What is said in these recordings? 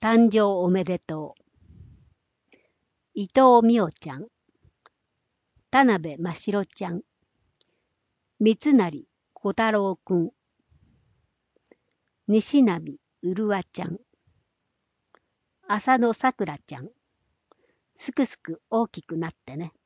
誕生おめでとう。伊藤美代ちゃん、田辺真白ちゃん、三成小太郎くん、西波うるわちゃん、浅野さくらちゃん、すくすく大きくなってね。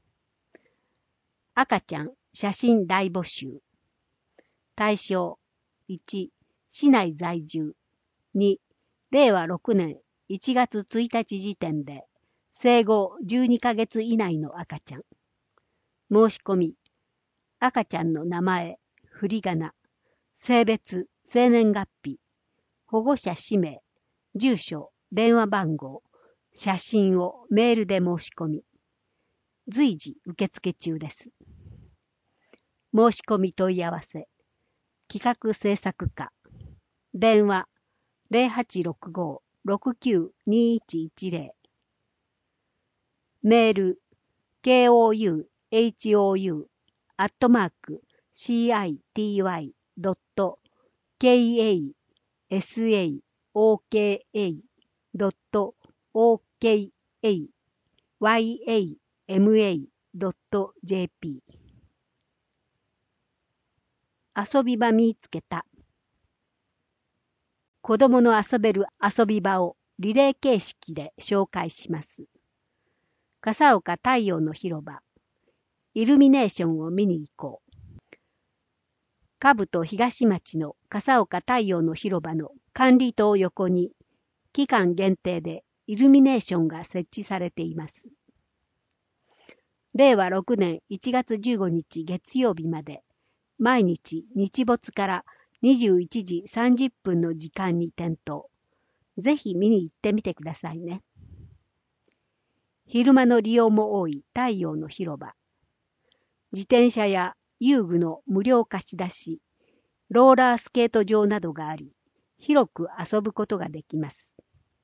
赤ちゃん写真大募集。対象1、市内在住。2、令和6年1月1日時点で生後12ヶ月以内の赤ちゃん。申し込み、赤ちゃんの名前、振り仮名、性別、生年月日、保護者氏名、住所、電話番号、写真をメールで申し込み、随時受付中です。申し込み問い合わせ、企画制作課、電話 0865-692110、メール kouyousaka.kei.saka.okayama.jp。 遊び場見つけた。子供の遊べる遊び場をリレー形式で紹介します。笠岡太陽の広場、イルミネーションを見に行こう。兜東町の笠岡太陽の広場の管理棟横に期間限定でイルミネーションが設置されています。令和6年1月15日月曜日まで毎日日没から21時30分の時間に点灯。ぜひ見に行ってみてくださいね。昼間の利用も多い太陽の広場。自転車や遊具の無料貸し出し、ローラースケート場などがあり、広く遊ぶことができます。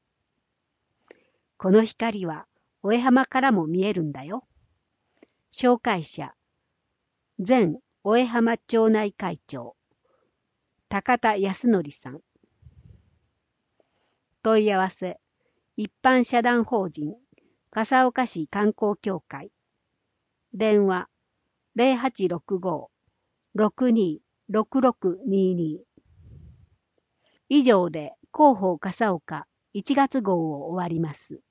この光は、尾江浜からも見えるんだよ。紹介者、前尾江浜町内会長、高田康則さん。問い合わせ、一般社団法人、笠岡市観光協会。電話、0865-626622。以上で広報笠岡1月号を終わります。